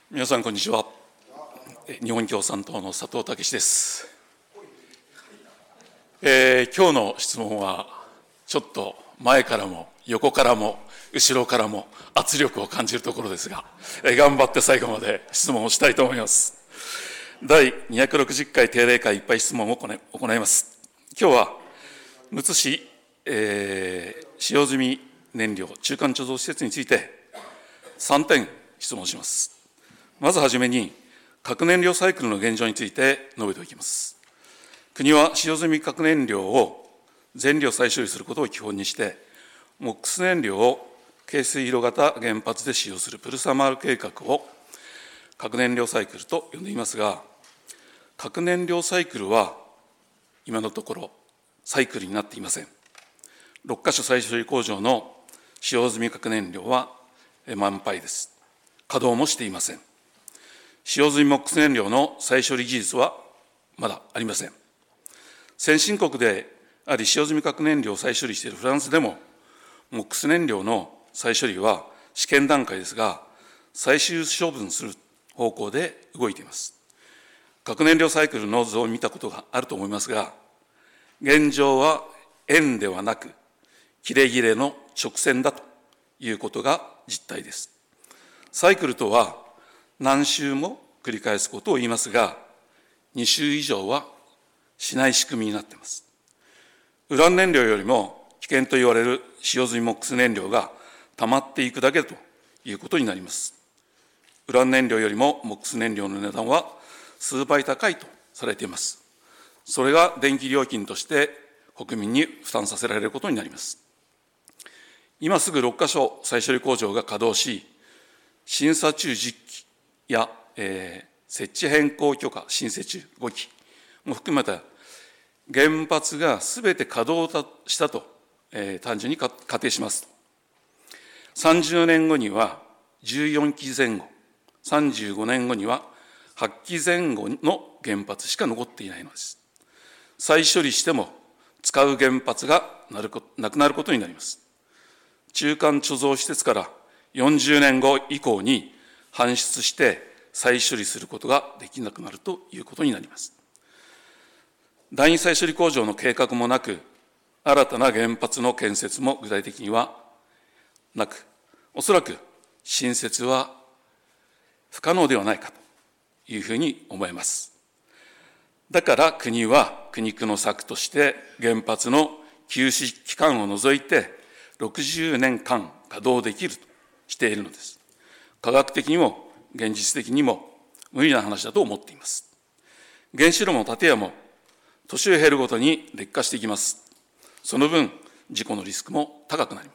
皆さんこんにちは。日本共産党の佐藤健です。今日の質問はちょっと前からも横からも後ろからも圧力を感じるところですが、頑張って最後まで質問をしたいと思います。第260回定例会いっぱい質問を行います。今日はむつ市、使用済み燃料中間貯蔵施設について3点質問します。まずはじめに、核燃料サイクルの現状について述べておきます。国は使用済み核燃料を全量再処理することを基本にして、MOX 燃料を軽水炉型原発で使用するプルサマール計画を核燃料サイクルと呼んでいますが、核燃料サイクルは今のところサイクルになっていません。6カ所再処理工場の使用済み核燃料は満杯です。稼働もしていません。使用済み MOX 燃料の再処理技術はまだありません。先進国であり、使用済み核燃料を再処理しているフランスでも、MOX 燃料の再処理は試験段階ですが、最終処分する方向で動いています。核燃料サイクルの図を見たことがあると思いますが、現状は円ではなく、切れ切れの直線だということが実態です。サイクルとは何周も繰り返すことを言いますが、2周以上はしない仕組みになっています。ウラン燃料よりも危険と言われる使用済み MOX 燃料が溜まっていくだけということになります。ウラン燃料よりも MOX 燃料の値段は数倍高いとされています。それが電気料金として国民に負担させられることになります。今すぐ6カ所再処理工場が稼働し、審査中10基や、設置変更許可申請中5基も含めた原発がすべて稼働したと、単純に仮定しますと、30年後には14基前後、35年後には8基前後の原発しか残っていないのです。再処理しても使う原発がなくなることになります。中間貯蔵施設から40年後以降に搬出して再処理することができなくなるということになります。第二再処理工場の計画もなく、新たな原発の建設も具体的にはなく、おそらく新設は不可能ではないかというふうに思います。だから国は苦肉の策として原発の休止期間を除いて60年間稼働できるとしているのです。科学的にも現実的にも無理な話だと思っています。原子炉も建屋も年を経るごとに劣化していきます。その分、事故のリスクも高くなります。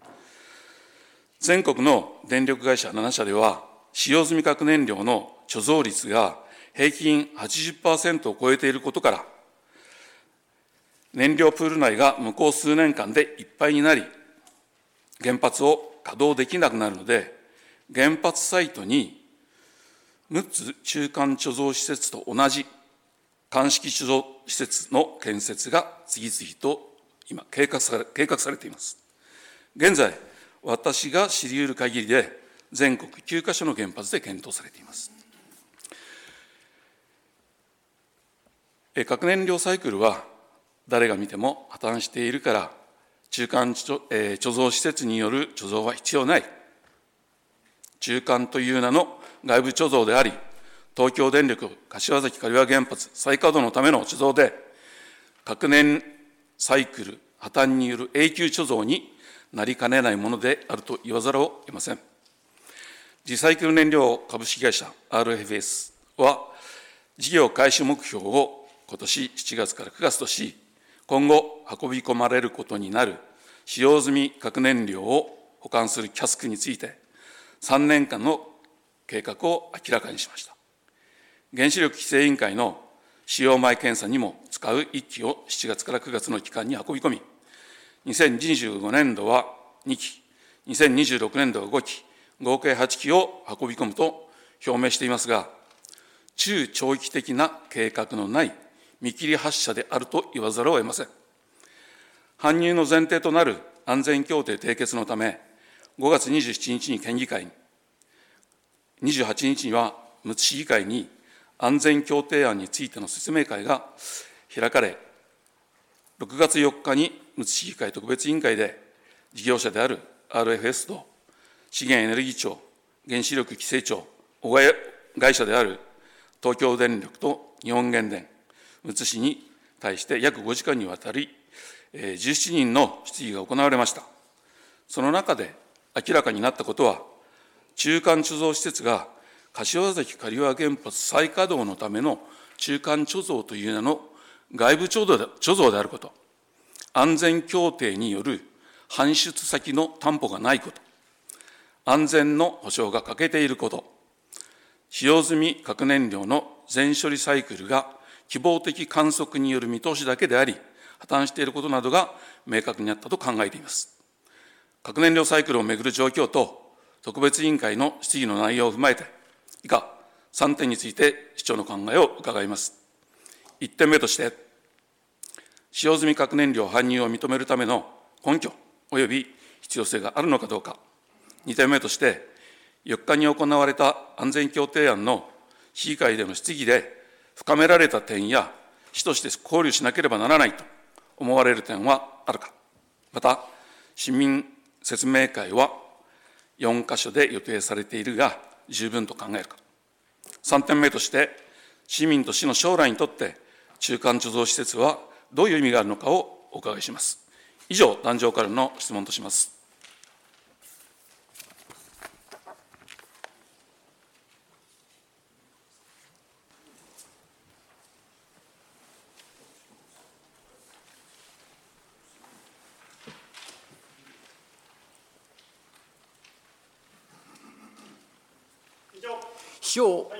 全国の電力会社7社では、使用済み核燃料の貯蔵率が平均 80% を超えていることから、燃料プール内が向こう数年間でいっぱいになり、原発を稼働できなくなるので、原発サイトに6つ中間貯蔵施設と同じ乾式貯蔵施設の建設が次々と今計画されています。現在、私が知り得る限りで全国9カ所の原発で検討されています。核燃料サイクルは誰が見ても破綻しているから、中間貯蔵施設による貯蔵は必要ない。中間という名の外部貯蔵であり、東京電力柏崎刈羽原発再稼働のための貯蔵で、核燃サイクル破綻による永久貯蔵になりかねないものであると言わざるを得ません。リサイクル燃料株式会社 RFS は、事業開始目標を今年7月から9月とし、今後運び込まれることになる使用済み核燃料を保管するキャスクについて、3年間の計画を明らかにしました。原子力規制委員会の使用前検査にも使う1基を7月から9月の期間に運び込み、2025年度は2基、2026年度は5基、合計8基を運び込むと表明していますが、中長期的な計画のない見切り発車であると言わざるを得ません。搬入の前提となる安全協定締結のため、5月27日に県議会に 28日にはむつ市議会に安全協定案についての説明会が開かれ、6月4日にむつ市議会特別委員会で事業者である RFS と資源エネルギー庁、原子力規制庁、子会社である東京電力と日本原電、むつ市に対して約5時間にわたり、17人の質疑が行われました。その中で明らかになったことは、中間貯蔵施設が柏崎刈羽原発再稼働のための中間貯蔵という名の外部貯蔵であること、安全協定による搬出先の担保がないこと、安全の保証が欠けていること、使用済み核燃料の全処理サイクルが希望的観測による見通しだけであり、破綻していることなどが明確になったと考えています。核燃料サイクルをめぐる状況と特別委員会の質疑の内容を踏まえて、以下3点について市長の考えを伺います。1点目として、使用済み核燃料搬入を認めるための根拠及び必要性があるのかどうか。2点目として、4日に行われた安全協定案の市議会での質疑で深められた点や、市として考慮しなければならないと思われる点はあるか。また、市民説明会は4カ所で予定されているが十分と考えるか。3点目として、市民と市の将来にとって中間貯蔵施設はどういう意味があるのかをお伺いします。以上、壇上からの質問とします。 秘書。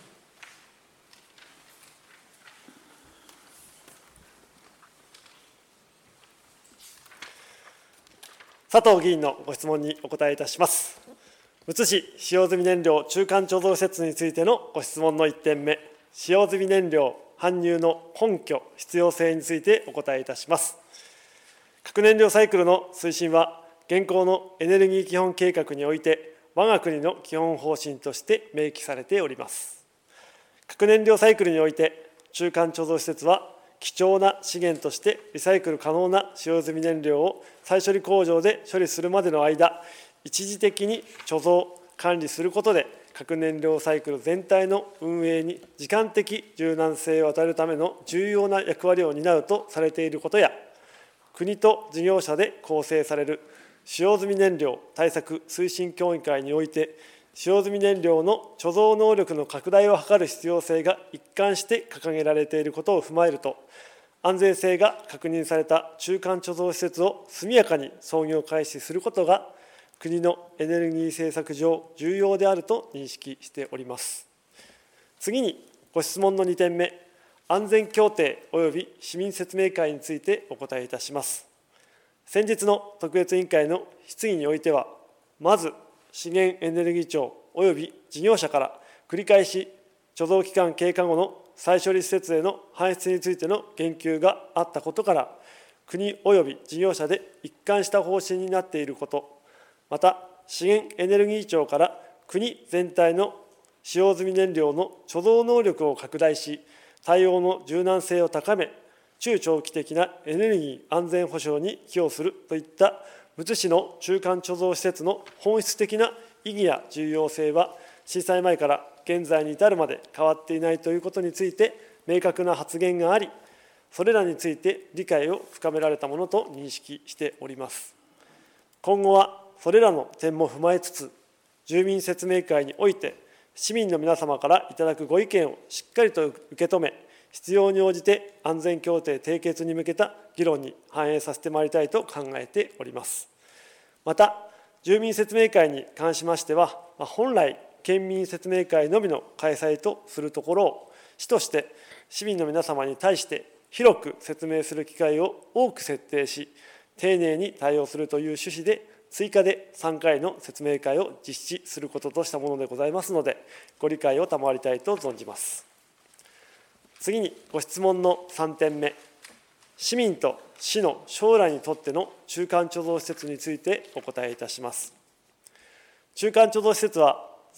佐藤議員のご質問にお答えいたします。むつ市使用済み燃料中間貯蔵施設についてのご質問の1点目、使用済み燃料搬入の根拠、必要性についてお答えいたします。核燃料サイクルの推進は、現行のエネルギー基本計画において、我が国の基本方針として明記されております。核燃料サイクルにおいて、中間貯蔵施設は、貴重な資源としてリサイクル可能な使用済み燃料を再処理工場で処理するまでの間、一時的に貯蔵・管理することで、核燃料サイクル全体の運営に時間的柔軟性を与えるための重要な役割を担うとされていることや、国と事業者で構成される使用済み燃料対策推進協議会において、使用済み燃料の貯蔵能力の拡大を図る必要性が一貫して掲げられていることを踏まえると、安全性が確認された中間貯蔵施設を速やかに操業開始することが、国のエネルギー政策上重要であると認識しております。次に、ご質問の2点目、安全協定及び市民説明会についてお答えいたします。先日の特別委員会の質疑においては、まず資源エネルギー庁及び事業者から繰り返し貯蔵期間経過後の再処理施設への搬出についての言及があったことから、国及び事業者で一貫した方針になっていること、また資源エネルギー庁から国全体の使用済み燃料の貯蔵能力を拡大し、対応の柔軟性を高め、中長期的なエネルギー安全保障に寄与するといったむつ市の中間貯蔵施設の本質的な意義や重要性は、震災前から現在に至るまで変わっていないということについて明確な発言があり、それらについて理解を深められたものと認識しております。今後はそれらの点も踏まえつつ、住民説明会において市民の皆様からいただくご意見をしっかりと受け止め、必要に応じて安全協定締結に向けた議論に反映させてまいりたいと考えております。また、住民説明会に関しましては、本来、県民説明会のみの開催とするところを、市として市民の皆様に対して広く説明する機会を多く設定し、丁寧に対応するという趣旨で、追加で3回の説明会を実施することとしたものでございますので、ご理解を賜りたいと存じます。次にご質問の3点目、市民と市の将来にとっての中間貯蔵施設についてお答えいたします。中間貯蔵施設は、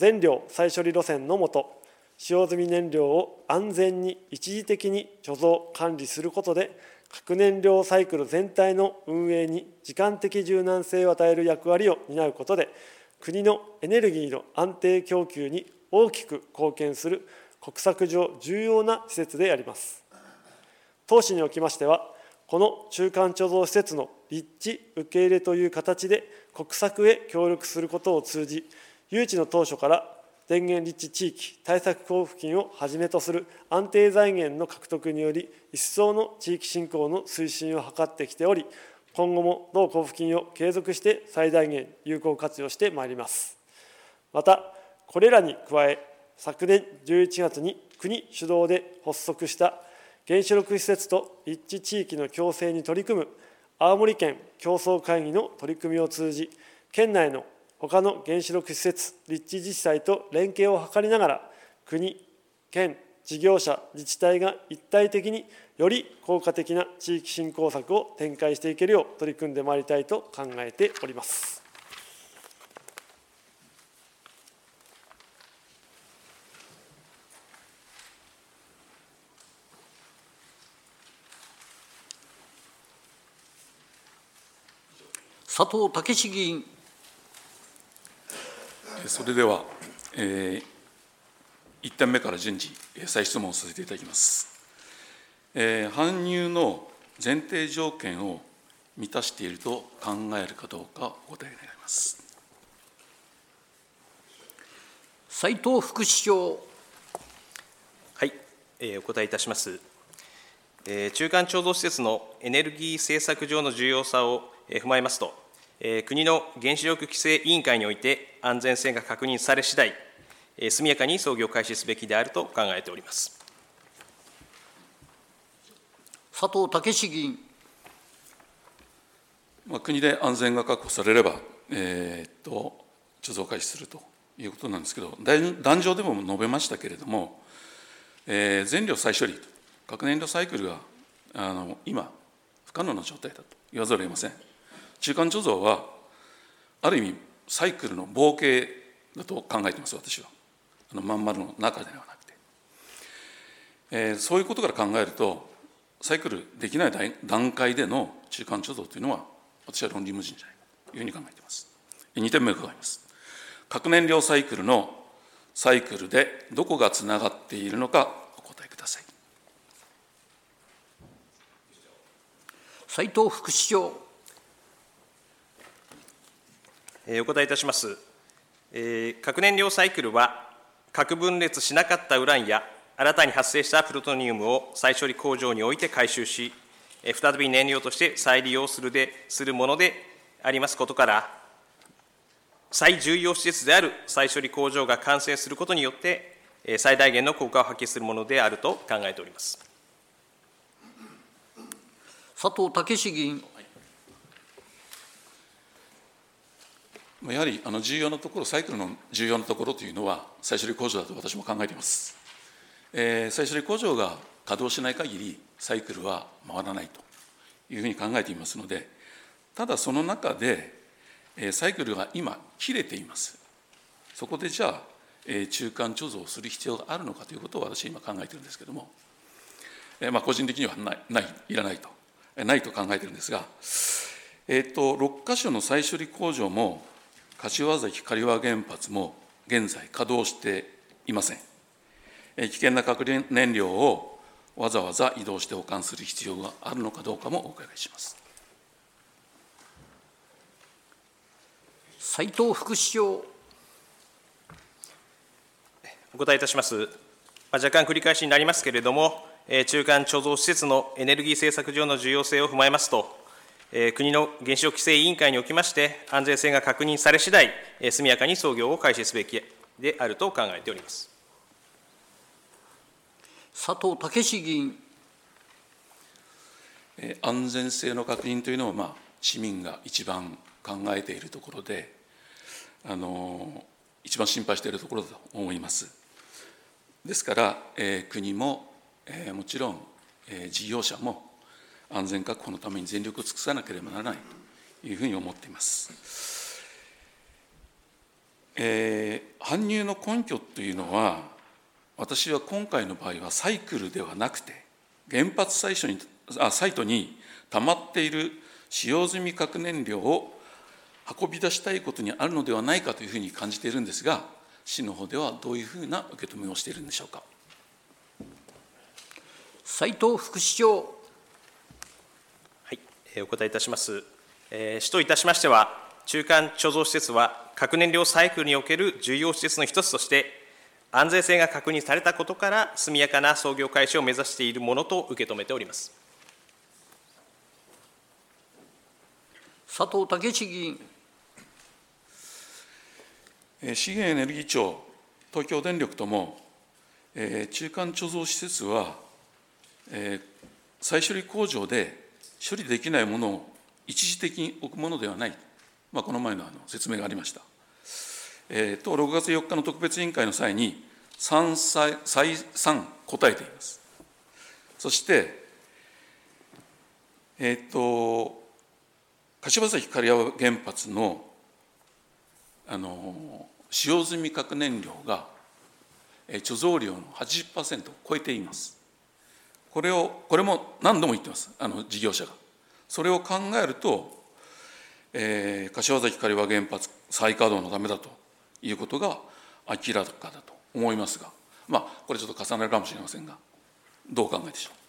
全量再処理路線の下、使用済み燃料を安全に一時的に貯蔵・管理することで、核燃料サイクル全体の運営に時間的柔軟性を与える役割を担うことで、国のエネルギーの安定供給に大きく貢献する国策上重要な施設であります。当市におきましては、この中間貯蔵施設の立地受け入れという形で国策へ協力することを通じ、誘致の当初から電源立地地域対策交付金をはじめとする安定財源の獲得により、一層の地域振興の推進を図ってきており、今後も同交付金を継続して最大限有効活用してまいります。また、これらに加え、昨年11月に国主導で発足した原子力施設と立地地域の共生に取り組む青森県共創会議の取り組みを通じ、県内の他の原子力施設、立地自治体と連携を図りながら、国、県、事業者、自治体が一体的により効果的な地域振興策を展開していけるよう取り組んでまいりたいと考えております。 佐藤健議員。 それでは、1点目から順次、再質問させていただきます。搬入の前提条件を満たしていると考えるかどうかお答え願います。 斉藤副市長。 はい、お答えいたします。中間貯蔵施設のエネルギー政策上の重要さを踏まえますと、国の原子力規制委員会において安全性が確認され次第、速やかに操業を開始すべきであると考えております。 佐藤健議員。 国で安全が確保されれば、貯蔵開始するということなんですけど、壇上でも述べましたけれども、全量再処理、核燃料サイクルが今、不可能な状態だと言わざるを得ません。中間貯蔵は、ある意味、サイクルの合計だと考えています、私は。まん丸の中ではなくて。そういうことから考えると、サイクルできない段階での中間貯蔵というのは、私は論理無尽じゃないかというふうに考えています。2点目伺います。核燃料サイクルのサイクルでどこがつながっているのかお答えください。 斉藤副市長。 お答えいたします。核燃料サイクルは、核分裂しなかったウランや新たに発生したプルトニウムを再処理工場において回収し、再び燃料として再利用するものでありますことから、最重要施設である再処理工場が完成することによって、最大限の効果を発揮するものであると考えております。 佐藤健議員。 やはり重要なところ、サイクルの重要なところというのは、再処理工場だと私も考えています。再処理工場が稼働しない限り、サイクルは回らないというふうに考えていますので、ただその中で、サイクルが今、切れています。そこでじゃあ、中間貯蔵をする必要があるのかということを私は今考えているんですけれども、個人的にはいらないと考えているんですが、6カ所の再処理工場も、柏崎刈羽原発も現在稼働していません。危険な核燃料をわざわざ移動して保管する必要があるのかどうかもお伺いします。 斉藤副市長。 お答えいたします。若干繰り返しになりますけれども、中間貯蔵施設のエネルギー政策上の重要性を踏まえますと、国の原子力規制委員会におきまして、安全性が確認され次第、速やかに操業を開始すべきであると考えております。 佐藤健議員。 安全性の確認というのは、市民が一番考えているところで、一番心配しているところだと思います。ですから、国も、もちろん、事業者も、安全確保のために全力を尽くさなければならないというふうに思っています。 搬入の根拠というのは、私は今回の場合はサイクルではなくて、原発サイトに溜まっている使用済み核燃料を運び出したいことにあるのではないかというふうに感じているんですが、市の方ではどういうふうな受け止めをしているんでしょうか。 斉藤副市長。 はい、お答えいたします。市といたしましては、中間貯蔵施設は核燃料サイクルにおける重要施設の一つとして、安全性が確認されたことから、速やかな操業開始を目指しているものと受け止めております。 佐藤健志議員。 資源エネルギー庁、東京電力とも、中間貯蔵施設は、再処理工場で処理できないものを一時的に置くものではない、この前の説明がありました。6月4日の特別委員会の際に再三答えています。そして、柏崎刈羽原発の使用済み核燃料が貯蔵量の 80% を超えています。これも何度も言ってます、事業者が。それを考えると、柏崎刈羽原発再稼働のためだということが明らかだと思いますが、これちょっと重ねるかもしれませんが、どうお考えでしょ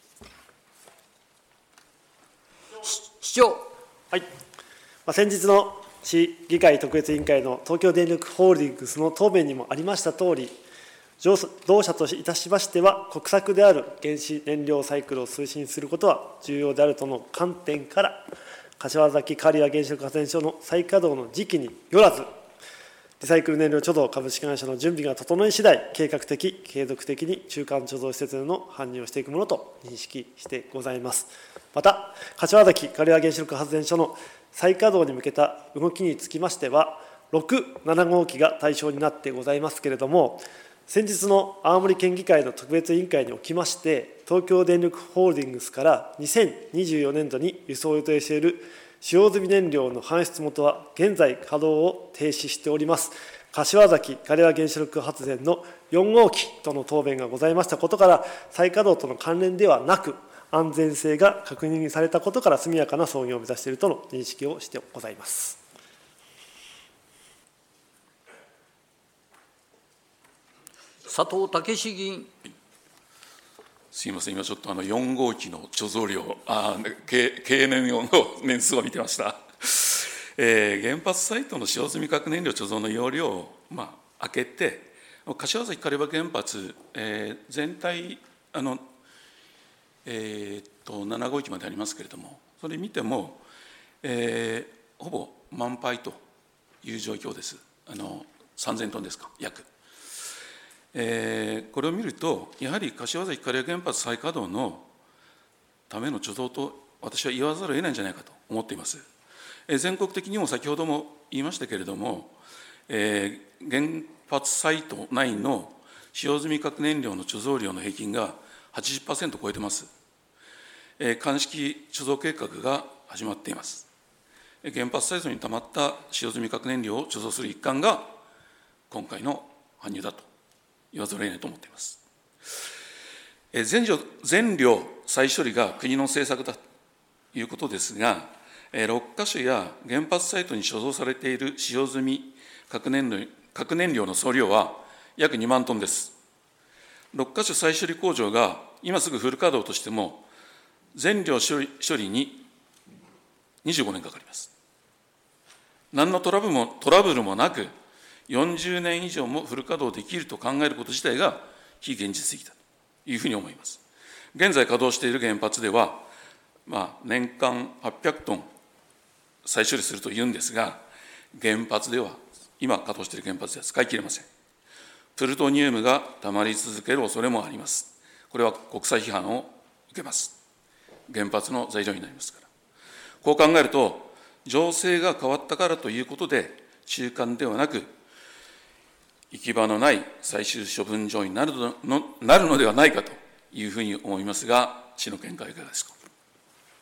う。市長。 はい。先日の市議会特別委員会の東京電力ホールディングスの答弁にもありましたとおり、同社といたしましては、国策である原子燃料サイクルを推進することは重要であるとの観点から、柏崎刈羽原子力発電所の再稼働の時期によらず、リサイクル燃料貯蔵株式会社の準備が整い次第、計画的、継続的に中間貯蔵施設への搬入をしていくものと認識してございます。また、柏崎刈羽原子力発電所の再稼働に向けた動きにつきましては、6、7号機が対象になってございますけれども、先日の青森県議会の特別委員会におきまして、東京電力ホールディングスから2024年度に輸送を予定している使用済み燃料の搬出元は、現在稼働を停止しております、柏崎刈羽原子力発電の4号機との答弁がございましたことから、再稼働との関連ではなく、安全性が確認されたことから、速やかな操業を目指しているとの認識をしてございます。 佐藤健志議員。 すみません、今ちょっと4号機の貯蔵量、経年用の年数を見てました。原発サイトの使用済み核燃料貯蔵の容量を開けて、柏崎刈羽原発、全体7号機までありますけれども、それ見ても、ほぼ満杯という状況です。3000トンですか、約。これを見ると、やはり柏崎刈羽原発再稼働のための貯蔵と私は言わざるを得ないんじゃないかと思っています。全国的にも先ほども言いましたけれども、原発サイト内の使用済み核燃料の貯蔵量の平均が 80% を超えています。乾式貯蔵計画が始まっています。原発サイトにたまった使用済み核燃料を貯蔵する一環が今回の搬入だと言わざるを得ないと思っています。全量再処理が国の政策だということですが、6カ所や原発サイトに所蔵されている使用済み核燃料の総量は約2万トンです。6カ所再処理工場が今すぐフル稼働としても、全量処理に25年かかります。何のトラブルもなく、40年以上もフル稼働できると考えること自体が非現実的だというふうに思います。現在稼働している原発では、年間800トン再処理するというんですが、原発では、今稼働している原発では使い切れません。プルトニウムがたまり続ける恐れもあります。これは国際批判を受けます。原発の材料になりますから。こう考えると、情勢が変わったからということで、中間ではなく、行き場のない最終処分場になるのではないかというふうに思いますが、市の見解はいかがですか。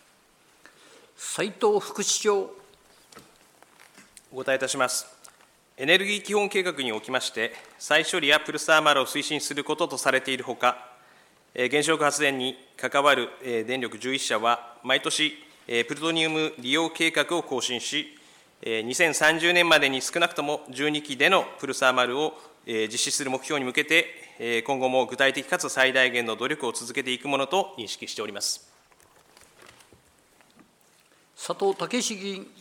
斉藤副市長。 お答えいたします。 エネルギー基本計画におきまして、再処理やプルサーマルを推進することとされているほか、原子力発電に関わる電力11社は、毎年、プルトニウム利用計画を更新し、2030年までに少なくとも12基でのプルサーマルを実施する目標に向けて、今後も具体的かつ最大限の努力を続けていくものと認識しております。 佐藤健議員。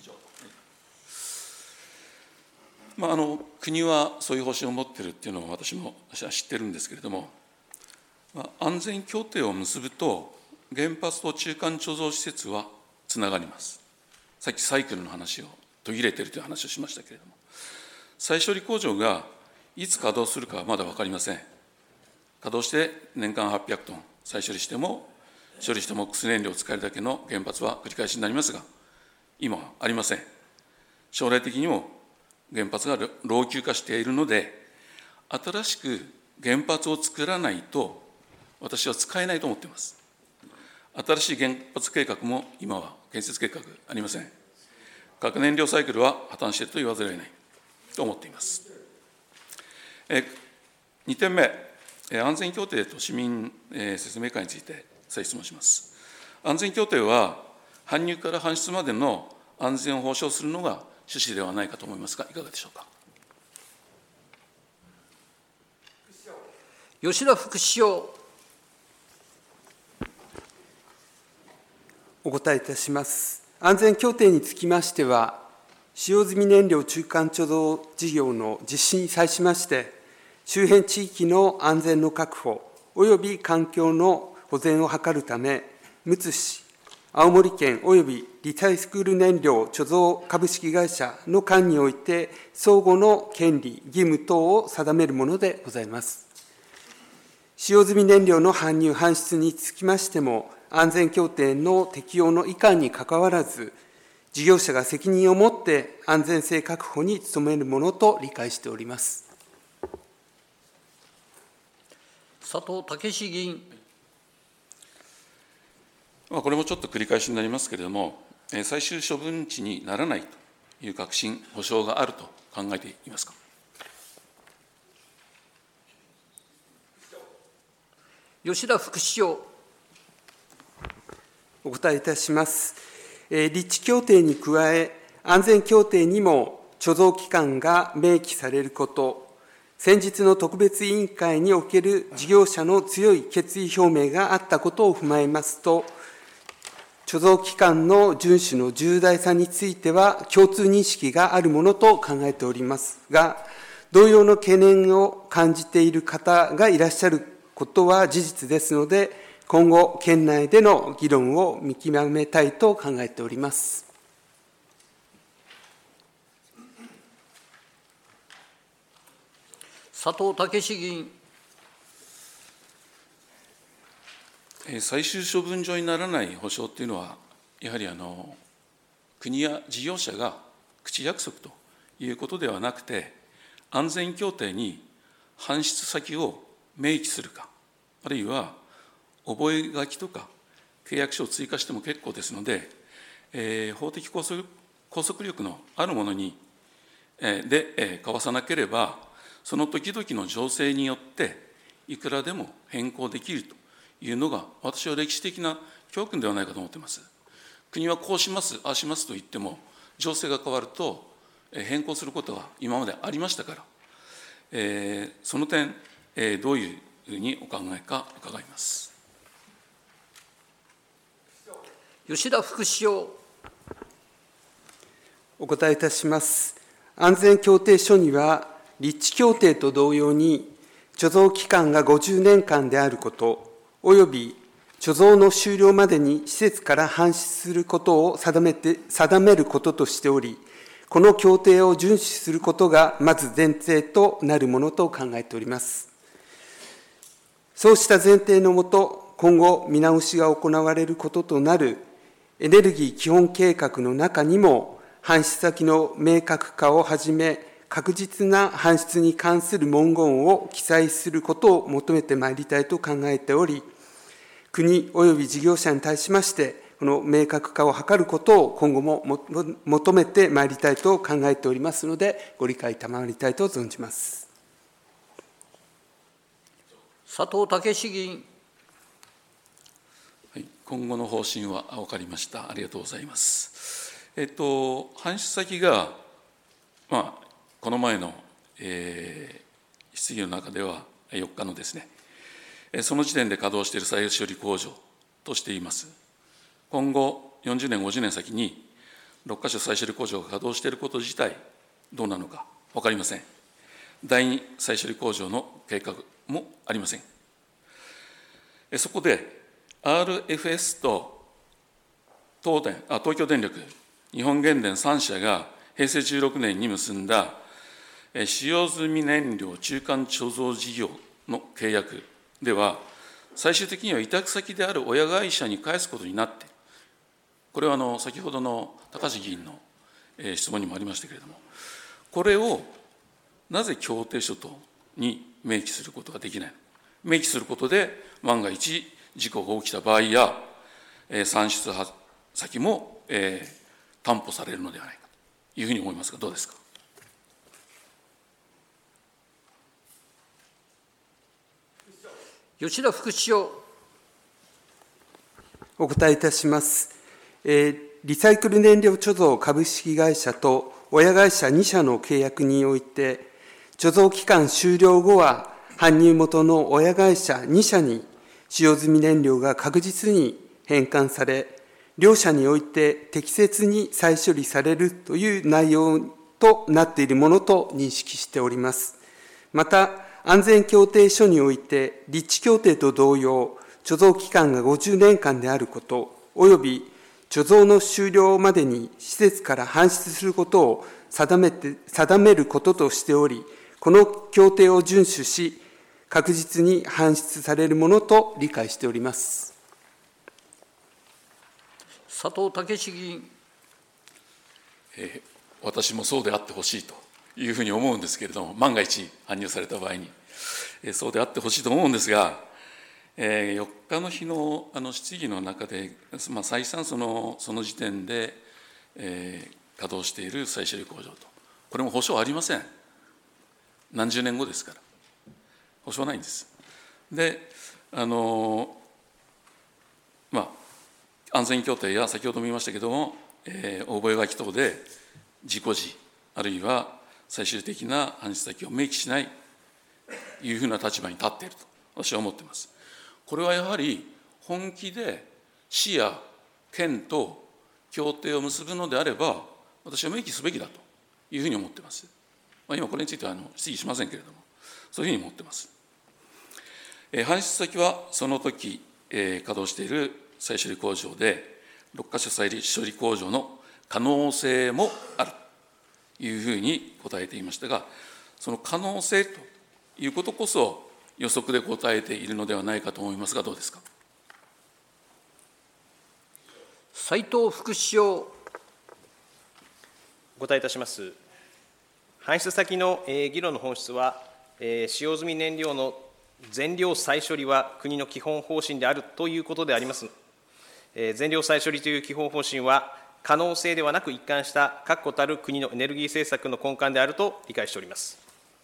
国はそういう方針を持っているというのを私は知ってるんですけれども、安全協定を結ぶと、原発と中間貯蔵施設はつながります。さっきサイクルの話を途切れているという話をしましたけれども、再処理工場がいつ稼働するかはまだ分かりません。稼働して年間800トン再処理しても薬燃料を使えるだけの原発は繰り返しになりますが、今はありません。将来的にも原発が老朽化しているので、新しく原発を作らないと私は使えないと思っています。新しい原発計画も今は建設計画ありません。核燃料サイクルは破綻していると言わざるを得ないと思っています。2点目、安全協定と市民説明会について再質問します。安全協定は搬入から搬出までの安全を保障するのが趣旨ではないかと思いますが、いかがでしょうか。 吉田副首相。 お答えいたします。安全協定につきましては、使用済み燃料中間貯蔵事業の実施に際しまして、周辺地域の安全の確保および環境の保全を図るため、むつ市、青森県およびリサイクル燃料貯蔵株式会社の間において、相互の権利、義務等を定めるものでございます。使用済み燃料の搬入・搬出につきましても、安全協定の適用のいかんにかかわらず、事業者が責任を持って安全性確保に努めるものと理解しております。 佐藤健議員。 これもちょっと繰り返しになりますけれども、最終処分地にならないという確信、保証があると考えていますか。 吉田副首相。 お答えいたします。立地協定に加え、安全協定にも貯蔵期間が明記されること、先日の特別委員会における事業者の強い決意表明があったことを踏まえますと、貯蔵期間の遵守の重大さについては共通認識があるものと考えておりますが、同様の懸念を感じている方がいらっしゃることは事実ですので、今後、県内での議論を見極めたいと考えております。 佐藤健議員。 最終処分場にならない保証というのは、やはり国や事業者が口約束ということではなくて、安全協定に搬出先を明記するか、あるいは覚書とか契約書を追加しても結構ですので、法的拘束力のあるものに交わさなければ、その時々の情勢によっていくらでも変更できるというのが、私は歴史的な教訓ではないかと思っています。国はこうします、ああしますと言っても、情勢が変わると変更することが今までありましたから、その点、どういうふうにお考えか伺います。 吉田副首相。 お答えいたします。安全協定書には、立地協定と同様に、貯蔵期間が50年間であること、および貯蔵の終了までに施設から搬出することを定めることとしており、この協定を遵守することがまず前提となるものと考えております。そうした前提のもと、今後見直しが行われることとなるエネルギー基本計画の中にも、搬出先の明確化をはじめ、確実な搬出に関する文言を記載することを求めてまいりたいと考えており、国及び事業者に対しまして、 この明確化を図ることを今後も求めてまいりたいと考えておりますので、ご理解賜りたいと存じます。 佐藤健議員。 はい、今後の方針は分かりました。ありがとうございます。搬出先が、この前の、質疑の中では4日のですね、その時点で稼働している再処理工場としています。今後40年、50年先に6カ所再処理工場が稼働していること自体どうなのか分かりません。第2再処理工場の計画もありません。そこで RFS と東京電力、日本原電3社が平成16年に結んだ使用済み燃料中間貯蔵事業の契約では、最終的には委託先である親会社に返すことになって、これは先ほどの高橋議員の質問にもありましたけれども、これをなぜ協定書等に明記することができないのか。明記することで万が一事故が起きた場合や産出先も担保されるのではないかというふうに思いますが、どうですか。 吉田副首相。 お答えいたします。リサイクル燃料貯蔵株式会社と親会社2社の契約において、貯蔵期間終了後は、搬入元の親会社2社に使用済み燃料が確実に返還され、両社において適切に再処理されるという内容となっているものと認識しております。また、安全協定書において、立地協定と同様、貯蔵期間が50年間であること、および貯蔵の終了までに施設から搬出することを定めることとしており、この協定を遵守し、確実に搬出されるものと理解しております。 佐藤健議員。 私もそうであってほしいというふうに思うんですけれども、万が一搬入された場合に、そうであってほしいと思うんですが、4日の日の質疑の中で、再三その時点で、稼働している再処理工場と、これも保証ありません。何十年後ですから、保証ないんです。で、安全協定や先ほども言いましたけれども、覚書等で事故時、あるいは最終的な搬出先を明記しないというふうな立場に立っていると私は思っています。これはやはり本気で市や県と協定を結ぶのであれば、私は明記すべきだというふうに思っています。今これについては質疑しませんけれども、そういうふうに思っています。搬出先はその時、稼働している再処理工場で、6カ所再処理工場の可能性もあるというふうに答えていましたが、その可能性ということこそ予測で答えているのではないかと思いますが、どうですか。 斉藤副首相。 お答えいたします。搬出先の議論の本質は、使用済み燃料の全量再処理は国の基本方針であるということであります。全量再処理という基本方針は、可能性ではなく一貫した確固たる国のエネルギー政策の根幹であると理解しております。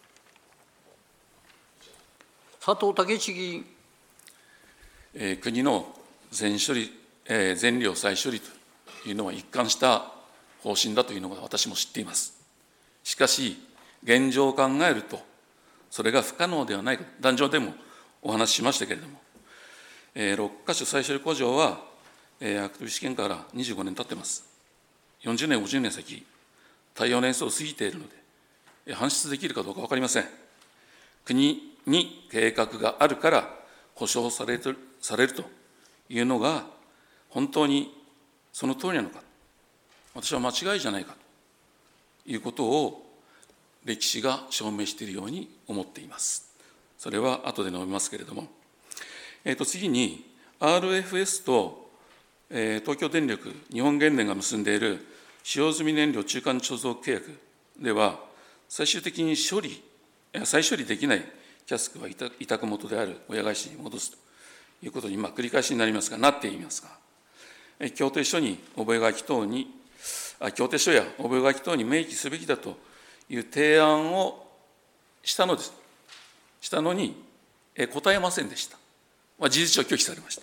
佐藤健議員。 国の全量再処理というのは一貫した方針だというのが私も知っています。しかし、現状を考えると、それが不可能ではないか、壇上でもお話ししましたけれども、6カ所再処理工場は、アクティブ試験から25年経ってます。40年、50年先、耐用年数を過ぎているので、搬出できるかどうか分かりません。国に計画があるから保証されるというのが、本当にその通りなのか、私は間違いじゃないかということを歴史が証明しているように思っています。それは後で述べますけれども、次に RFS と、東京電力、日本原電が結んでいる使用済み燃料中間貯蔵契約では、最終的に再処理できないキャスクは委託元である親会社に戻すということに、繰り返しになりますが、なっていますが、 協定書に覚書等に、協定書や覚書等に明記すべきだという提案をしたのです。したのに、答えませんでした。事実上拒否されました。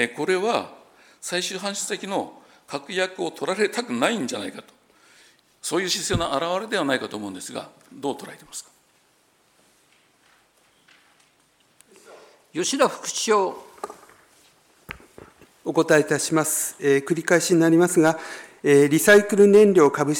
これは最終判出先の確約を取られたくないんじゃないかと、そういう姿勢の表れではないかと思うんですが、どう捉えていますか。 吉田副首相。 お答えいたします。繰り返しになりますが、リサイクル燃料貯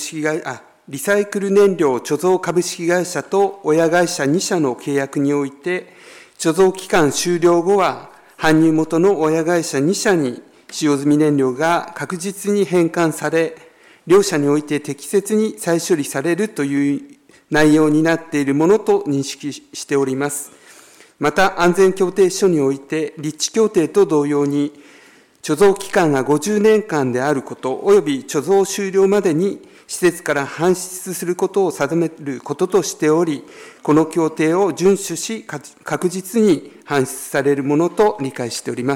蔵株式会社と親会社2社の契約において、貯蔵期間終了後は、搬入元の親会社2社に使用済み燃料が確実に返還され、両社において適切に再処理されるという内容になっているものと認識しております。また、安全協定書において、立地協定と同様に、貯蔵期間が50年間であること、および貯蔵終了までに施設から搬出することを定めることとしており、この協定を遵守し、確実に搬出されるものと理解しております。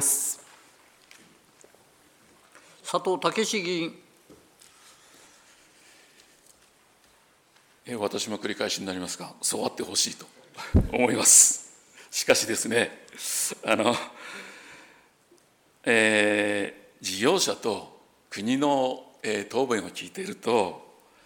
佐藤健志議員。 私も繰り返しになりますが、そうあってほしいと思います。しかしですね、事業者と国の答弁を聞いていると、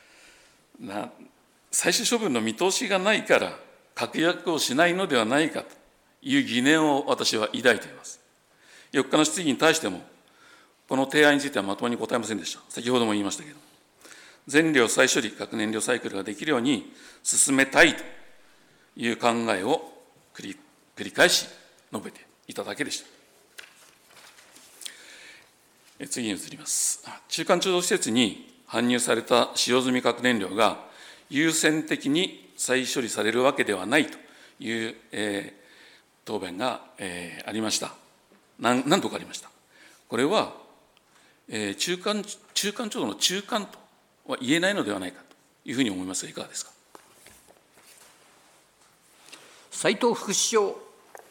最終処分の見通しがないから確約をしないのではないかという疑念を私は抱いています。4日の質疑に対しても、この提案についてはまともに答えませんでした。先ほども言いましたけど、全量再処理、核燃料サイクルができるように進めたいという考えを繰り返し述べていただけでした。次に移ります。中間貯蔵施設に搬入された使用済み核燃料が優先的に再処理されるわけではないという、答弁が、ありました。何度かありました。これは、中間貯蔵の中間とは言えないのではないかというふうに思いますが、いかがですか。 斉藤副首相。 お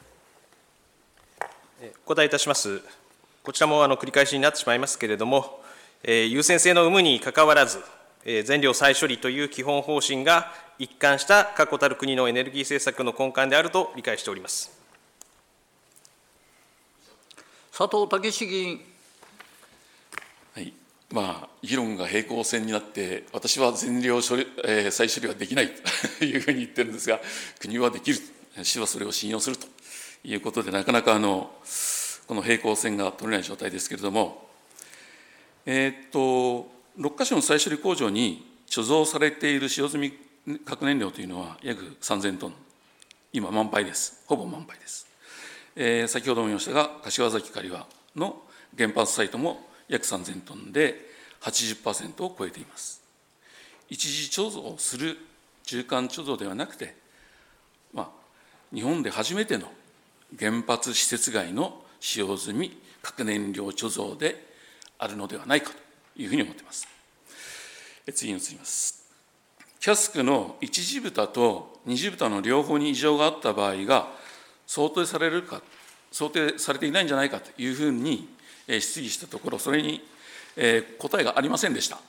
答えいたします。こちらも繰り返しになってしまいますけれども、優先性の有無にかかわらず、全量再処理という基本方針が一貫した確固たる国のエネルギー政策の根幹であると理解しております。 佐藤健志議員。 はい、議論が平行線になって、私は全量再処理はできないというふうに言ってるんですが、国はできる、市はそれを信用するということで、なかなかこの平行線が取れない状態ですけれども、6カ所の再処理工場に貯蔵されている使用済み核燃料というのは約3000トン、今満杯です。ほぼ満杯です。先ほども言いましたが、柏崎刈羽の原発サイトも約3000トンで 80% を超えています。一時貯蔵する中間貯蔵ではなくて、日本で初めての原発施設外の使用済み核燃料貯蔵であるのではないかというふうに思っています。次に移ります。キャスクの一次蓋と二次蓋の両方に異常があった場合が想定されていないんじゃないかというふうに質疑したところ、それに答えがありませんでした。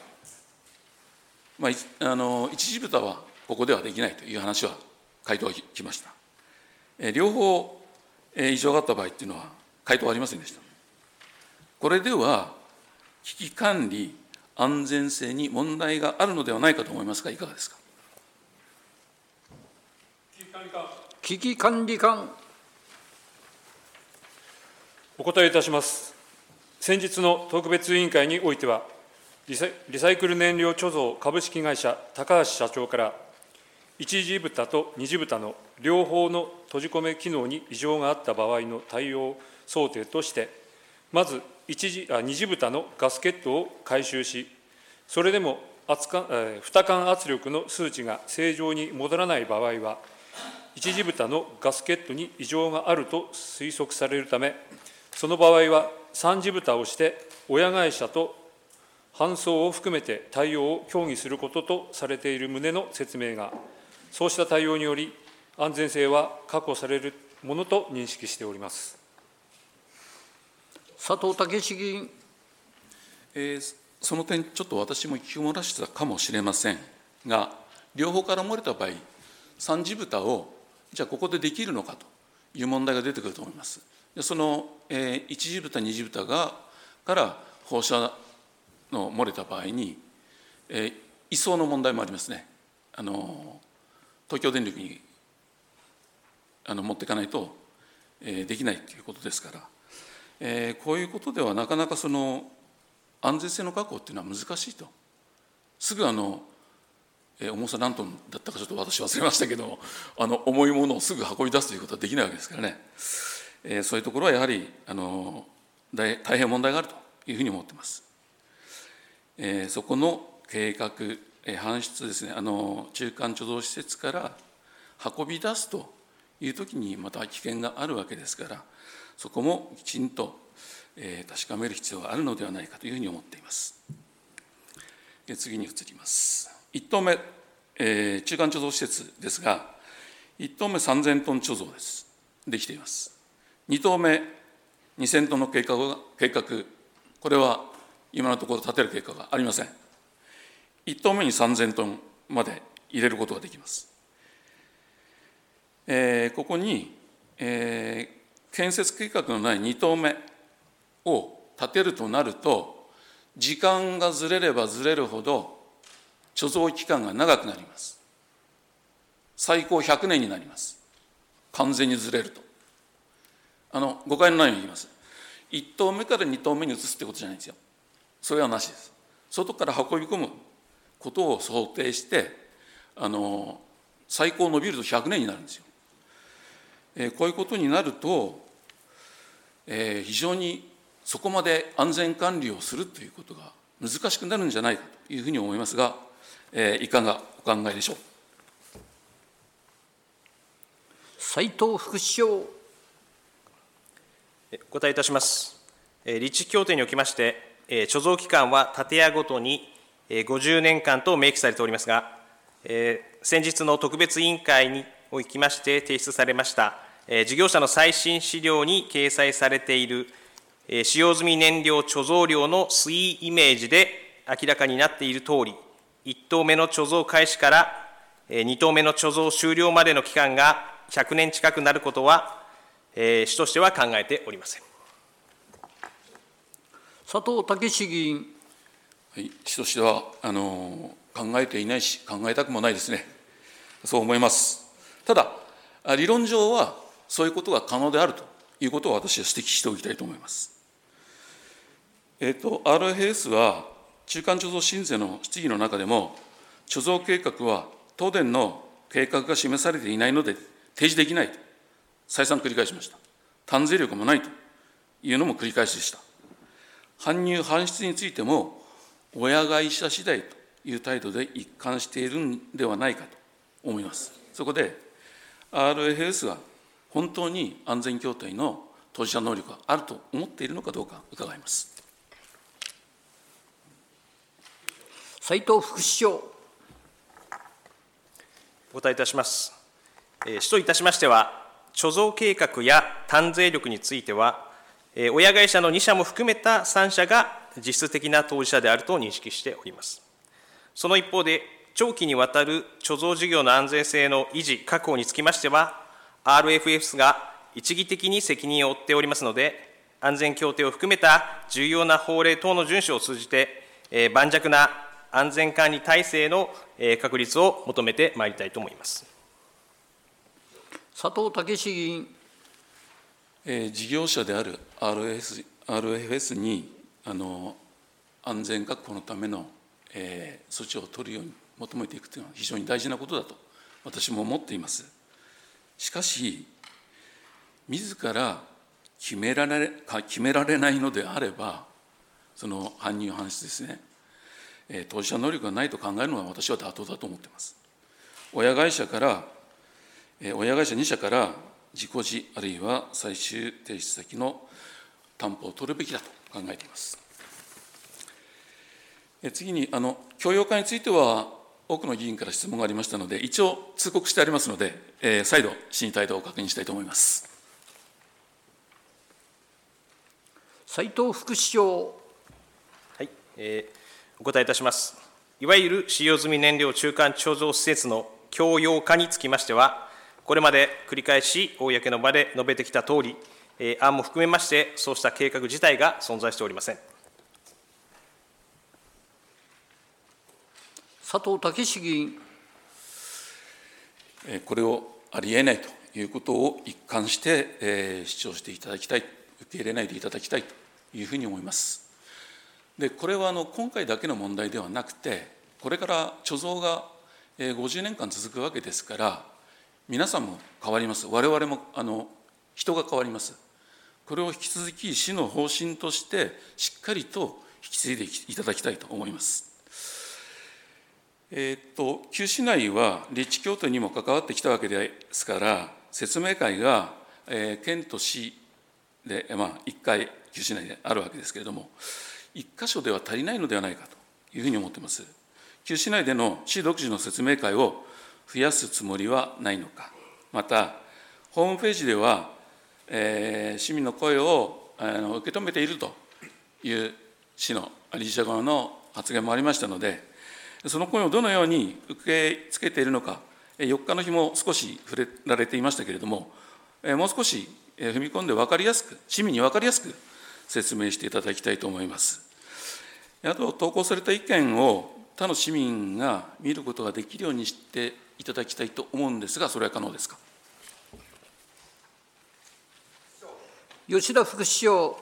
一次蓋はここではできないという話は回答が来ました。両方異常があった場合というのは回答はありませんでした。これでは危機管理安全性に問題があるのではないかと思いますが、いかがですか。 危機管理官。 お答えいたします。先日の特別委員会においては、リサイクル燃料貯蔵株式会社高橋社長から、一次蓋と二次蓋の両方の閉じ込め機能に異常があった場合の対応想定として、まず二次蓋のガスケットを回収し、それでも蓋間圧力の数値が正常に戻らない場合は、一次蓋のガスケットに異常があると推測されるため、その場合は三次蓋をして親会社と搬送を含めて対応を協議することとされている旨の説明が、そうした対応により安全性は確保されるものと認識しております。 佐藤武史議員。 その点、ちょっと私も聞き漏らしてたかもしれませんが、両方から漏れた場合、3次蓋をじゃあここでできるのかという問題が出てくると思います。でその1次蓋、2次蓋から放射の漏れた場合に、移送の問題もありますね。東京電力に持っていかないと、できないということですから、こういうことではなかなかその安全性の確保っていうのは難しいと。すぐ重さ何トンだったかちょっと私忘れましたけど、重いものをすぐ運び出すということはできないわけですからね。そういうところはやはり大変問題があるというふうに思っています。そこの計画、搬出ですね、中間貯蔵施設から運び出すというときにまた危険があるわけですから、そこもきちんと確かめる必要があるのではないかというふうに思っています。次に移ります。1棟目、中間貯蔵施設ですが、1棟目3000トン貯蔵です。できています。2棟目2000トンの計画、これは今のところ立てる計画がありません。1棟目に3000トンまで入れることができます。ここに、建設計画のない2棟目を建てるとなると、時間がずれればずれるほど貯蔵期間が長くなります。最高100年になります。完全にずれると。誤解のないように言います。1棟目から2棟目に移すってことじゃないんですよ。それはなしです。外から運び込むことを想定して、最高伸びると100年になるんですよ。こういうことになると、非常にそこまで安全管理をするということが難しくなるんじゃないかというふうに思いますが、いかがお考えでしょう。 斉藤副首相。 お答えいたします。立地協定におきまして、貯蔵期間は建屋ごとに50年間と明記されておりますが、先日の特別委員会におきまして提出されました事業者の最新資料に掲載されている使用済み燃料貯蔵量の推移イメージで明らかになっているとおり、1棟目の貯蔵開始から2棟目の貯蔵終了までの期間が100年近くなることは、主としては考えておりません。 佐藤武史議員。 はい、主としては考えていないし、考えたくもないですね。そう思います。ただ、理論上はそういうことが可能であるということを私は指摘しておきたいと思います。RFS は中間貯蔵申請の質疑の中でも、貯蔵計画は東電の計画が示されていないので提示できないと再三繰り返しました。単税力もないというのも繰り返しでした。搬入・搬出についても親会社次第という態度で一貫しているんではないかと思います。そこで RFS は本当に安全協定の当事者能力があると思っているのかどうか伺います。 斉藤副首相。 お答えいたします。主といたしましては、貯蔵計画や単税力については、親会社の2社も含めた3社が実質的な当事者であると認識しております。その一方で、長期にわたる貯蔵事業の安全性の維持・確保につきましては、RFS が一義的に責任を負っておりますので、安全協定を含めた重要な法令等の遵守を通じて、盤石な安全管理体制の確立を求めてまいりたいと思います。 佐藤武史議員。 事業者である RFS に安全確保のための措置を取るように求めていくというのは非常に大事なことだと私も思っています。しかし、自ら決められないのであれば、その搬入・搬出ですね、当事者能力がないと考えるのは私は妥当だと思っています。親会社2社から自己事あるいは最終提出先の担保を取るべきだと考えています。次に共用化については多くの議員から質問がありましたので、一応通告してありますので、再度審議態度を確認したいと思います。 斉藤副市長。 はい、お答えいたします。いわゆる使用済み燃料中間貯蔵施設の共用化につきましては、これまで繰り返し公の場で述べてきたとおり、案も含めまして、そうした計画自体が存在しておりません。 佐藤健議員。 これをありえないということを一貫して、主張していただきたい、受け入れないでいただきたいというふうに思います。で、これは今回だけの問題ではなくて、これから貯蔵が50年間続くわけですから、皆さんも変わります。我々も人が変わります。これを引き続き市の方針としてしっかりと引き継いでいただきたいと思います。旧市内は立地協定にも関わってきたわけですから、説明会が県と市で、1回旧市内であるわけですけれども、1箇所では足りないのではないかというふうに思っています。旧市内での市独自の説明会を増やすつもりはないのか、また、ホームページでは、市民の声を受け止めているという市の理事者側の発言もありましたので、その声をどのように受け付けているのか、4日の日も少し触れられていましたけれども、もう少し踏み込んで分かりやすく、市民に分かりやすく説明していただきたいと思います。あと、投稿された意見を他の市民が見ることができるようにしていただきたいと思うんですが、それは可能ですか。 吉田副市長。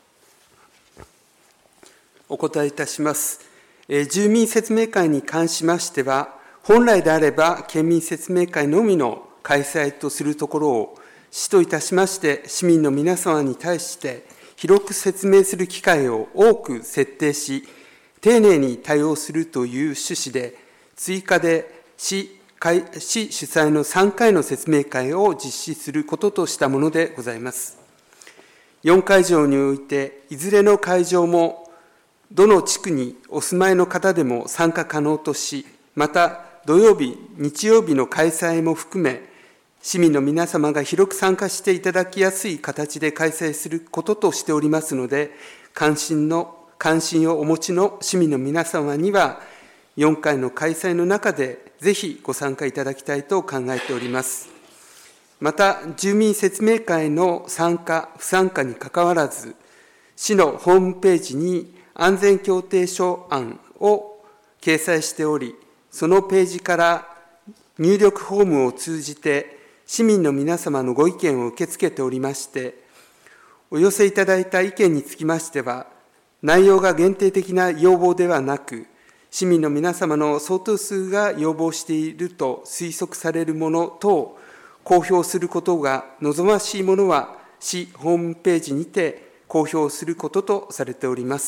お答えいたします。住民説明会に関しましては、本来であれば県民説明会のみの開催とするところを、市といたしまして市民の皆様に対して広く説明する機会を多く設定し、丁寧に対応するという趣旨で、追加で市主催の3回の説明会を実施することとしたものでございます。4会場において、いずれの会場もどの地区にお住まいの方でも参加可能とし、また土曜日、日曜日の開催も含め、市民の皆様が広く参加していただきやすい形で開催することとしておりますので、関心をお持ちの市民の皆様には、4回の開催の中でぜひご参加いただきたいと考えております。また、住民説明会の参加、不参加にかかわらず、市のホームページに安全協定書案を掲載しており、そのページから入力フォームを通じて、市民の皆様のご意見を受け付けておりまして、お寄せいただいた意見につきましては、内容が限定的な要望ではなく、市民の皆様の相当数が要望していると推測されるもの等を公表することが望ましいものは、市ホームページにて公表することとされております。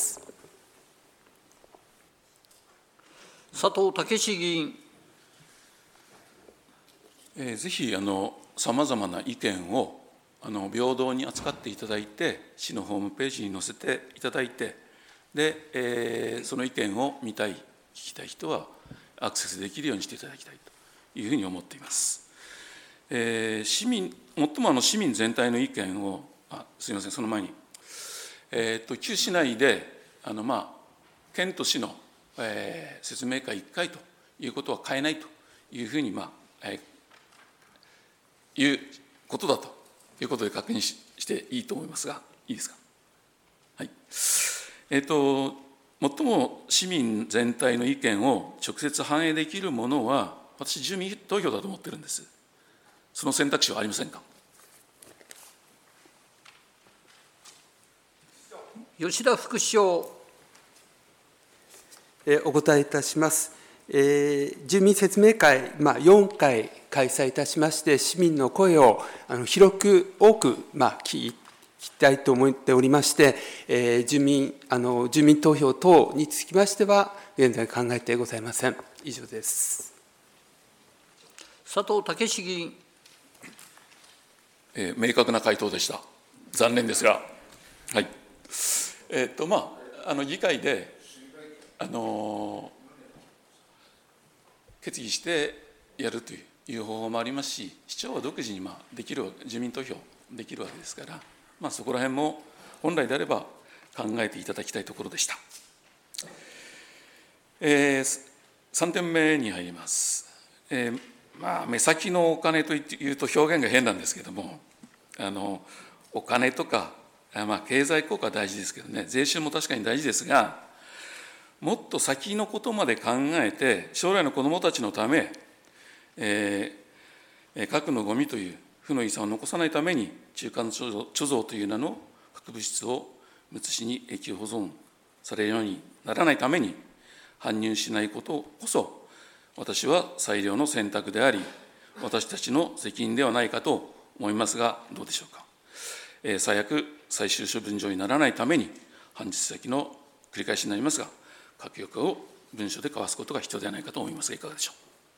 佐藤健議員。 ぜひさまざまな意見を平等に扱っていただいて、市のホームページに載せていただいて、でその意見を見たい、聞きたい人はアクセスできるようにしていただきたいというふうに思っています。最も市民全体の意見を、すみません、その前に、旧市内で県と市の、説明会1回ということは変えないというふうに、いうことだということで確認していいと思いますが、いいですか。はい。最も市民全体の意見を直接反映できるものは、私、住民投票だと思ってるんです。その選択肢はありませんか。 吉田副市長。 お答えいたします。住民説明会、4回開催いたしまして、市民の声を広く多く聞きたいと思っておりまして、住民投票等につきましては、現在考えてございません。以上です。 佐藤健議員。 明確な回答でした。残念ですが、はい。議会で決議してやるという方法もありますし、市長は独自にできる住民投票できるわけですから、そこら辺も本来であれば考えていただきたいところでした。3点目に入ります。目先のお金というと表現が変なんですけども、お金とか、経済効果は大事ですけどね、税収も確かに大事ですが、もっと先のことまで考えて、将来の子どもたちのため、核のゴミという負の遺産を残さないために、中間貯蔵という名の核物質をむつしに永久保存されるようにならないために、搬入しないことこそ、私は最良の選択であり、私たちの責任ではないかと思いますが、どうでしょうか。最悪、最終処分場にならないために、搬出先の繰り返しになりますが、核許可を文書で交わすことが必要ではないかと思いますが、いかがでしょ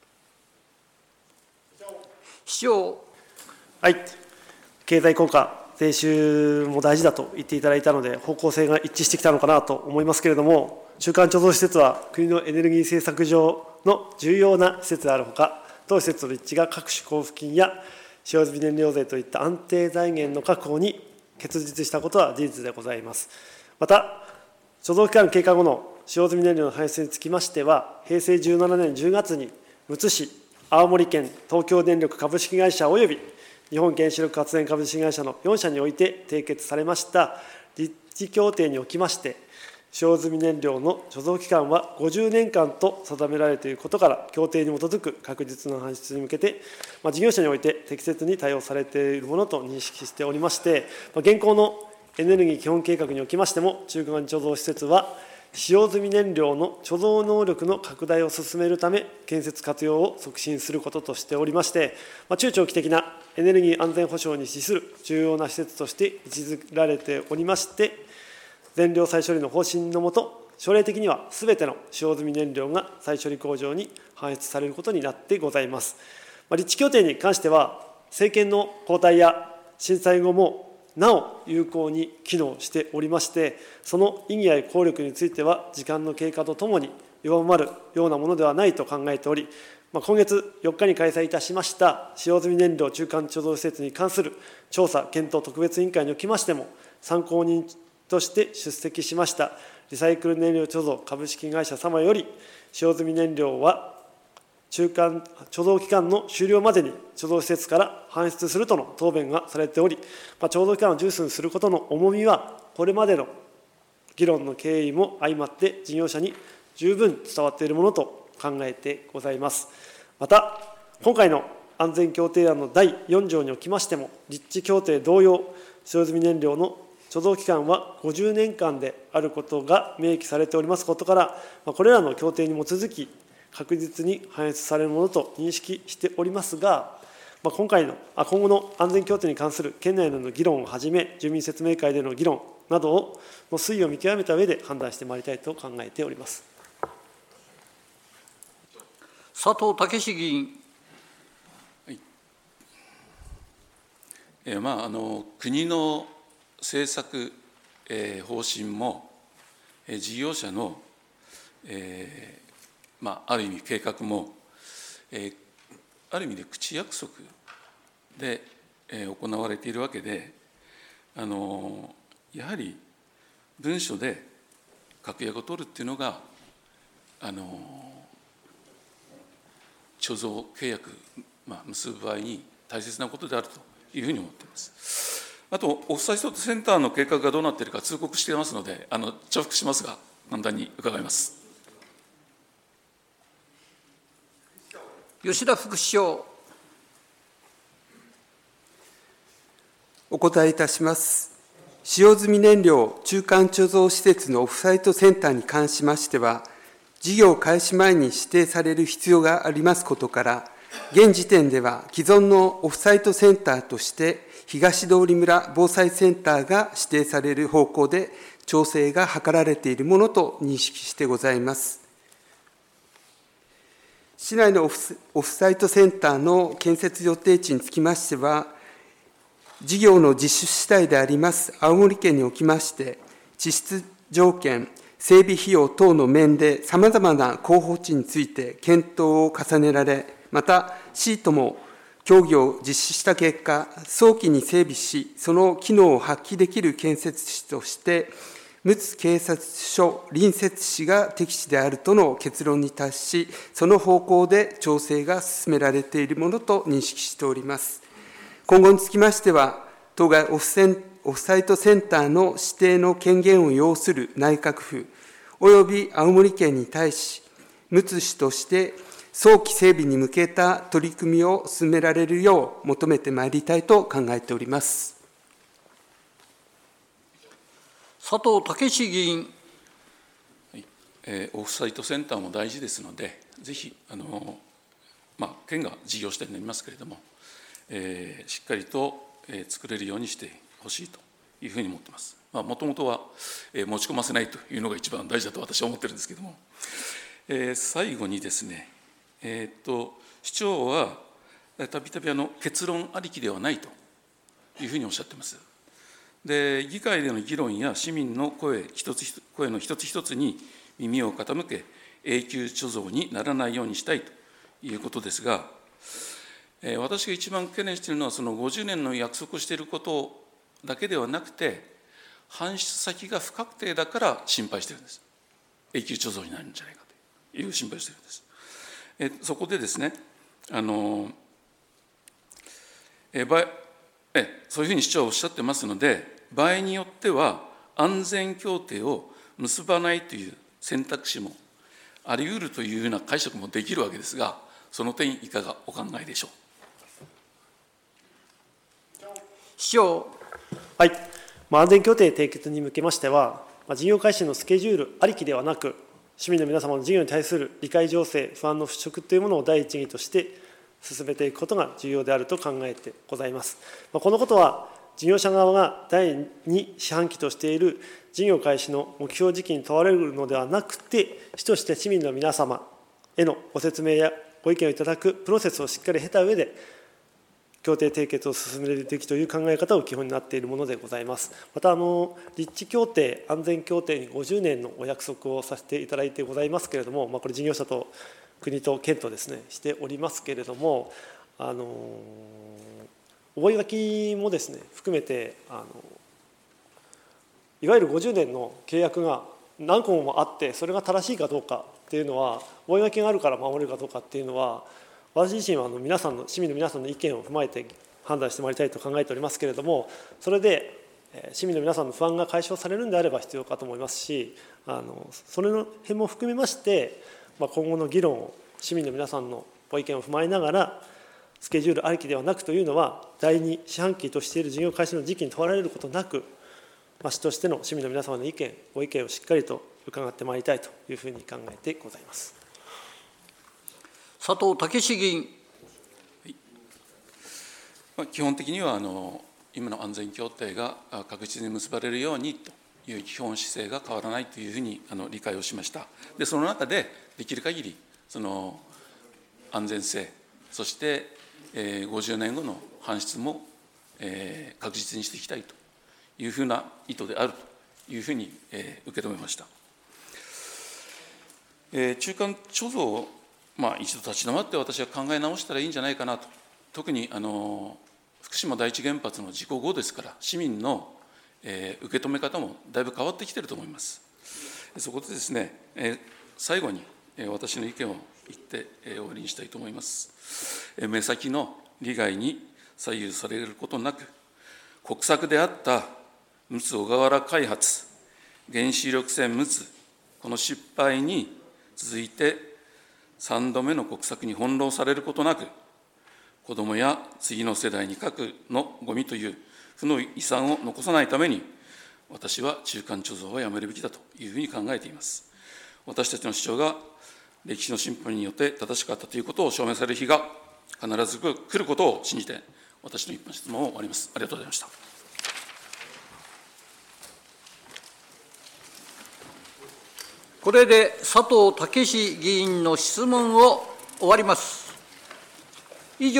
う。 市長。 はい、経済効果、税収も大事だと言っていただいたので、方向性が一致してきたのかなと思いますけれども、中間貯蔵施設は国のエネルギー政策上の重要な施設であるほか、当施設の立地が各種交付金や使用済み燃料税といった安定財源の確保に結実したことは事実でございます。また、貯蔵期間経過後の使用済み燃料の排出につきましては、平成17年10月にむつ市、青森県東京電力株式会社および日本原子力発電株式会社の4社において締結されました立地協定におきまして、使用済み燃料の貯蔵期間は50年間と定められていることから、協定に基づく確実な搬出に向けて、事業者において適切に対応されているものと認識しておりまして、現行のエネルギー基本計画におきましても、中間貯蔵施設は、使用済み燃料の貯蔵能力の拡大を進めるため、建設活用を促進することとしておりまして、中長期的なエネルギー安全保障に資する重要な施設として位置づけられておりまして、燃料再処理の方針のもと、将来的にはすべての使用済み燃料が再処理工場に搬出されることになってございます。立地協定に関しては、政権の交代や震災後もなお有効に機能しておりまして、その意義や効力については、時間の経過とともに弱まるようなものではないと考えており、今月4日に開催いたしました使用済み燃料中間貯蔵施設に関する調査検討特別委員会におきましても、参考人として出席しましたリサイクル燃料貯蔵株式会社様より、使用済み燃料は中間貯蔵期間の終了までに貯蔵施設から搬出するとの答弁がされており、貯蔵期間を重視することの重みは、これまでの議論の経緯も相まって事業者に十分伝わっているものと考えてございます。また、今回の安全協定案の第4条におきましても、立地協定同様、使用済み燃料の貯蔵期間は50年間であることが明記されておりますことから、これらの協定に基づき、確実に搬出されるものと認識しておりますが、今後の安全協定に関する県内での議論をはじめ、住民説明会での議論などの推移を見極めた上で判断してまいりたいと考えております。 佐藤健議員。 国の政策、方針も、事業者の、ある意味計画も、ある意味で口約束で、行われているわけで、やはり文書で確約を取るっていうのが、貯蔵契約、結ぶ場合に大切なことであるというふうに思っています。あと、オフサイトセンターの計画がどうなっているか通告していますので、重複しますが、簡単に伺います。 吉田副市長。 お答えいたします。使用済み燃料中間貯蔵施設のオフサイトセンターに関しましては、事業開始前に指定される必要がありますことから、現時点では既存のオフサイトセンターとして、東通村防災センターが指定される方向で調整が図られているものと認識してございます。市内のオフサイトセンターの建設予定地につきましては、事業の実施主体であります青森県におきまして、地質条件、整備費用等の面でさまざまな候補地について検討を重ねられ、また市とも協議を実施した結果、早期に整備し、その機能を発揮できる建設地として、 陸奥警察署隣接市が適地であるとの結論に達し、その方向で調整が進められているものと認識しております。今後につきましては、当該オフサイトセンターの指定の権限を要する内閣府、および青森県に対し、陸奥市として早期整備に向けた取り組みを進められるよう求めてまいりたいと考えております。 佐藤健議員。 オフサイトセンターも大事ですので、ぜひ県が事業主体になりますけれども、しっかりと作れるようにしてほしいというふうに思っています。もともとは持ち込ませないというのが一番大事だと私は思ってるんですけれども、最後にですね、市長はたびたび結論ありきではないというふうにおっしゃっています。で、議会での議論や市民の声の一つ一つに耳を傾け、永久貯蔵にならないようにしたいということですが、私が一番懸念しているのは、その50年の約束をしていることだけではなくて、搬出先が不確定だから心配しているんです。永久貯蔵になるんじゃないかという心配をしているんです。そこでですね、そういうふうに市長はおっしゃってますので、場合によっては安全協定を結ばないという選択肢もあり得るというような解釈もできるわけですが、その点いかがお考えでしょう。 市長。 はい、安全協定締結に向けましては、事業開始のスケジュールありきではなく、市民の皆様の事業に対する理解醸成、不安の払拭というものを第一義として進めていくことが重要であると考えてございます。このことは、事業者側が第2四半期としている事業開始の目標時期に問われるのではなくて、主として市民の皆様へのご説明やご意見をいただくプロセスをしっかり経た上で、協定締結を進めるべきという考え方を基本になっているものでございます。また、立地協定、安全協定に50年のお約束をさせていただいてございますけれども、これ、事業者と国と県とですね、しておりますけれども、覚書もですね、含めて、いわゆる50年の契約が何個もあって、それが正しいかどうかっていうのは、覚書があるから守れるかどうかっていうのは、私自身は市民の皆さんの意見を踏まえて判断してまいりたいと考えておりますけれども、それで市民の皆さんの不安が解消されるんであれば必要かと思いますし、それの辺も含めまして、今後の議論を市民の皆さんのご意見を踏まえながら、スケジュールありきではなくというのは、第2四半期としている事業開始の時期に問われることなく、市としての市民の皆様のご意見をしっかりと伺ってまいりたいというふうに考えてございます。 佐藤健議員。 基本的には今の安全協定が確実に結ばれるようにという基本姿勢が変わらないというふうに理解をしました。で、その中でできる限りその安全性、そして50年後の搬出も確実にしていきたいというふうな意図であるというふうに受け止めました。中間貯蔵を一度立ち止まって私は考え直したらいいんじゃないかなと。特に福島第一原発の事故後ですから、市民の受け止め方もだいぶ変わってきていると思います。そこでですね、最後に私の意見を言って終わりにしたいと思います。目先の利害に左右されることなく、国策であった陸奥小河原開発、原子力船陸奥、この失敗に続いて3度目の国策に翻弄されることなく、子どもや次の世代に核のゴミという負の遺産を残さないために、私は中間貯蔵はやめるべきだというふうに考えています。私たちの主張が歴史の進歩によって正しかったということを証明される日が必ず来ることを信じて、私の一般質問を終わります。ありがとうございました。 これで佐藤健議員の質問を終わります。